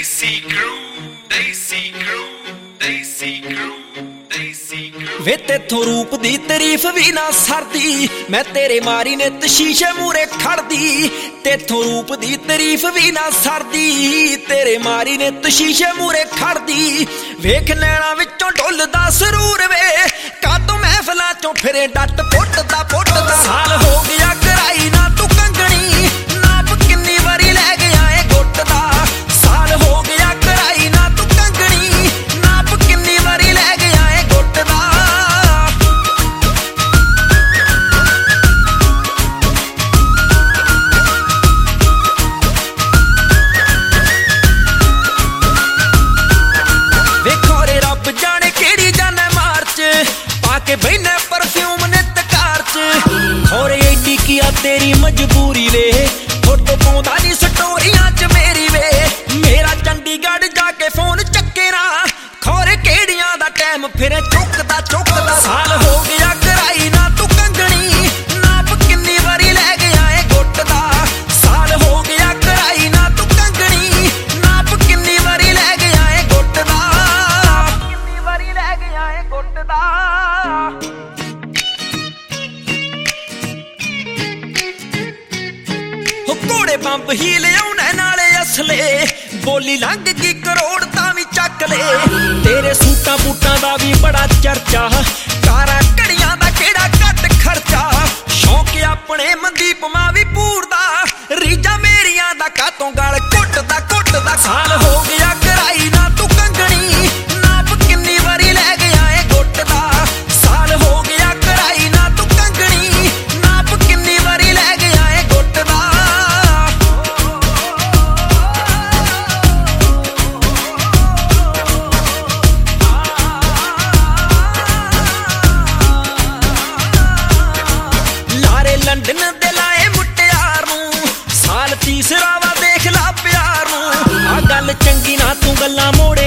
Desi Crew, Desi Crew, Desi Crew, Desi Crew। ਵੇ ਤੇਥੋਂ ਰੂਪ ਦੀ ਤਾਰੀਫ ਵੀ ਨਾ ਸਰਦੀ, ਮੈਂ ਤੇਰੇ ਮਾਰੀ ਨੇ ਸ਼ੀਸ਼ੇ ਮੂਰੇ ਖੜਦੀ। ਤੇਥੋਂ ਰੂਪ ਦੀ ਤਾਰੀਫ ਵੀ ਨਾ ਸਰਦੀ, ਤੇਰੇ ਮਾਰੀ ਨੇ ਸ਼ੀਸ਼ੇ ਮੂਰੇ ਖੜਦੀ। ਵੇਖ ਨੈਣਾ ਵਿੱਚੋਂ ਡੁੱਲਦਾ ਸਰੂਰ ਵੇ, ਕਾਤੋਂ ਮਹਿਫਲਾਂ ਚੋਂ ਫਿਰੇ ਡੱਟ ਪੁੱਟਦਾ ਪੁੱਟਦਾ। ਸਾਲ ਹੋ ਗਿਆ ਕਰਾਈ ਨਾ ਤੂੰ ਕੰਗਣੀ, ਨਾਪ ਕਿੰਨੀ ਵਾਰੀ ਲੈ ਗਿਆ ਏ ਗੁੱਟ ਦਾ। ਸਾਲ ਹੋ ਗਿਆ ਕਰਾਈ ਨਾ ਤੂੰ ਕੰਗਣੀ, ਨਾਪ ਕਿੰਨੀ ਵਾਰੀ ਲੈ ਗਿਆ ਏ ਗੁੱਟ ਦਾ। ਵੇਖੋ ਰੇ ਰੱਬ ਜਾਣੇ ਕਿਹੜੀ ਜਾਣੇ ਮਾਰਚ, ਪਾ ਕੇ ਬੈਨੇ ਪਰਫਿਊਮ ਨਿੱਤ ਕਾਰ ਚ। ਹੋਰੇ ਏਡੀ ਕੀ ਆ ਤੇਰੀ ਮਜਬੂਰੀ ਵੇ, ਫੋਟੋ ਪਾਉਂਦਾ ਨੀ ਸਟੋਰੀਆਂ ਚ ਮੇਰੀ ਵੇ। ਮੇਰਾ ਚੰਡੀਗੜ੍ਹ ਜਾ ਕੇ ਫੋਨ ਚੱਕੇ ਨਾ, ਖੋਰੇ ਕਿਹੜੀਆਂ ਦਾ ਟਾਈਮ ਫਿਰੇ ਚੁੱਕਦਾ ਚੁੱਕਦਾ। ਸਾਲ ਹੋ ਗਿਆ ਕਰਾਈ ਨਾ ਤੂੰ ਕੰਗਣੀ, ਨਾਪ ਕਿੰਨੀ ਵਾਰੀ ਲੈ ਗਿਆ ਏ ਗੁੱਟ ਦਾ। ਸਾਲ ਹੋ ਗਿਆ ਕਰਾਈ ਨਾ ਤੂੰ ਕੰਗਣੀ, ਨਾਪ ਕਿੰਨੀ ਵਾਰੀ ਲੈ ਗਿਆ ਏ ਗੁੱਟ ਦਾ। ਕਿੰਨੀ ਵਾਰੀ ਲੈ ਗਿਆ ਏ ਗੁੱਟ ਦਾ। ਘੋੜੇ ਬੰਬ ਹੀ ਲਿਆਉਣੇ ਨਾਲੇ ਅਸਲੇ, ਬੋਲੀ ਲੰਘ ਗਈ ਕਰੋੜ ਤਾਂ ਵੀ ਚੱਕ ਲੈ। ਤੇਰੇ ਸੂਟਾਂ ਬੂਟਾਂ ਦਾ ਵੀ ਬੜਾ ਚਰਚਾ, ਕਾਰਾਂ ਘੜੀਆਂ ਦਾ ਕਿਹੜਾ ਘੱਟ ਖਰਚਾ। ਸ਼ੌਂਕ ਆਪਣੇ ਮਨਦੀਪ ਮਾਂ ਵੀ ਪੂਰਦਾ, ਰੀਜਾਂ ਮੇਰੀਆਂ ਦਾ ਕਾਤੋਂ ਗਲ ਘੁੱਟਦਾ ਘੁੱਟਦਾ। ਸਾਲ ਹੋ ਗਿਆ ਕਰਾਈ ਨਾ ਤੂੰ ਕੰਗਣੀ, ਨਾਪ ਕਿੰਨੀ ਵਾਰੀ ਲੈ ਗਿਆ ਏ ਗੁੱਟ ਦਾ। ਸਾਲ ਹੋ ਗਿਆ ਕਰਾਈ ਨਾ ਤੂੰ ਕੰਗਣੀ, ਨਾਪ ਕਿੰਨੀ ਵਾਰੀ ਲੈ ਗਿਆ ਏ ਗੁੱਟ ਦਾ। ਲੰਡਨ ਦੇ ਲਾਏ ਮੁਟਿਆਰ ਨੂੰ, ਸਾਲ ਤੀਸਰਾ ਵਾ ਦੇਖ ਲਾ ਪਿਆਰ ਨੂੰ। ਆ ਗੱਲ ਚੰਗੀ ਨਾ ਤੂੰ ਗੱਲਾਂ ਮੋੜ